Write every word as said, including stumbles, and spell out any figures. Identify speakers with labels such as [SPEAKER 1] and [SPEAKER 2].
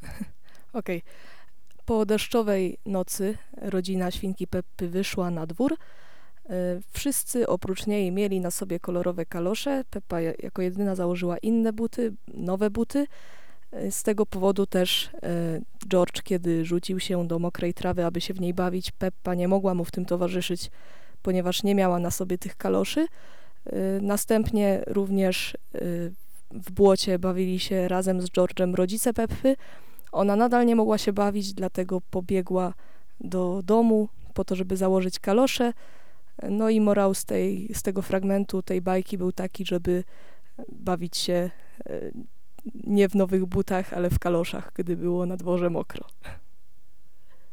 [SPEAKER 1] Okej. Po deszczowej nocy rodzina świnki Peppy wyszła na dwór. E, Wszyscy oprócz niej mieli na sobie kolorowe kalosze. Peppa ja- jako jedyna założyła inne buty, nowe buty. E, Z tego powodu też e, George, kiedy rzucił się do mokrej trawy, aby się w niej bawić, Peppa nie mogła mu w tym towarzyszyć, ponieważ nie miała na sobie tych kaloszy. E, Następnie również e, w błocie bawili się razem z George'em rodzice Peppy. Ona nadal nie mogła się bawić, dlatego pobiegła do domu po to, żeby założyć kalosze. No i morał z tej, z tego fragmentu, tej bajki był taki, żeby bawić się e, nie w nowych butach, ale w kaloszach, gdy było na dworze mokro.